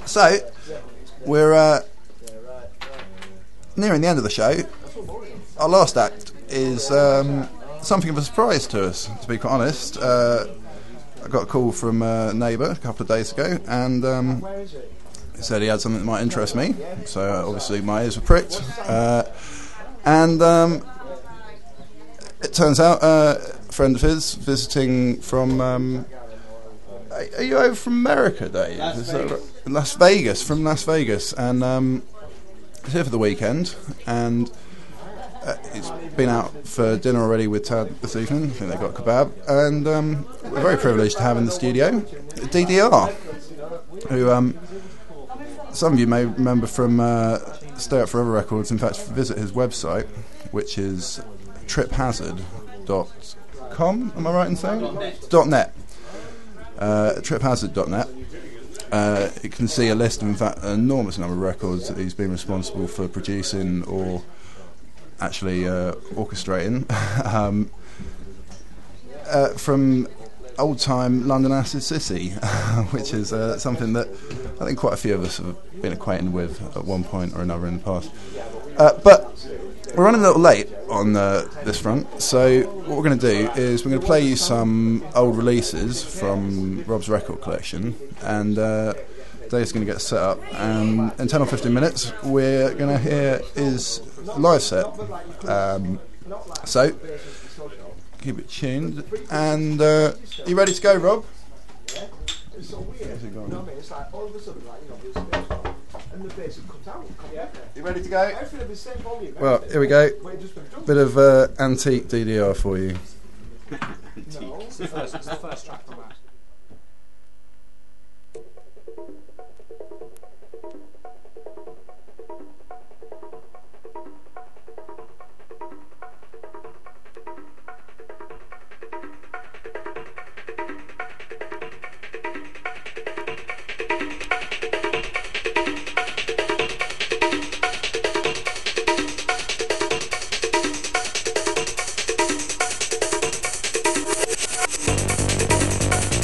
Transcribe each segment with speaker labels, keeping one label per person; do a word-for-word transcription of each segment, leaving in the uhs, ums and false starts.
Speaker 1: So, we're uh, nearing the end of the show. Our last act is um, something of a surprise to us, to be quite honest. Uh, I got a call from a neighbour a couple of days ago, and um, he said he had something that might interest me. So, uh, obviously, my ears were pricked. Uh, and um, it turns out uh, a friend of his visiting from... Um, are you over from America, Dave? Las Vegas. Las Vegas, from Las Vegas. And um, he's here for the weekend, and uh, he's been out for dinner already with Tad this evening. I think they got kebab. And um, we're very privileged to have in the studio D D R, who um, some of you may remember from uh, Stay Up Forever Records. In fact, visit his website, which is trip hazard dot com. Am I right in saying? Dot net. Uh, trip hazard dot net. Uh, you can see a list of, in fact, an enormous number of records that he's been responsible for producing or actually uh, orchestrating. um, uh, from old-time London Acid City, which is uh, something that I think quite a few of us have been acquainted with at one point or another in the past. Uh, but we're running a little late on uh, this front, so what we're going to do is we're going to play you some old releases from Rob's record collection, and uh, Dave's going to get set up, and in ten or fifteen minutes we're going to hear his live set. Um, so keep it tuned, and uh, are you ready to go, Rob?
Speaker 2: Yeah. It's so weird. You know what I mean? It's like all of a sudden, like, you know, there's space, and the bass comes out. Yeah.
Speaker 1: You ready to go?
Speaker 2: Everything will be the same volume.
Speaker 1: Well, here we go. Bit of uh, antique D D R for you.
Speaker 2: No. It's the first, it's the first track from that.
Speaker 3: We'll be right back.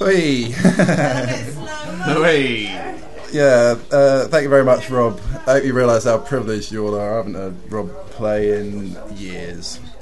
Speaker 1: Oi.
Speaker 3: Hey.
Speaker 1: Yeah, uh, thank you very much, Rob. I hope you realise how privileged you all are. I haven't heard Rob play in years.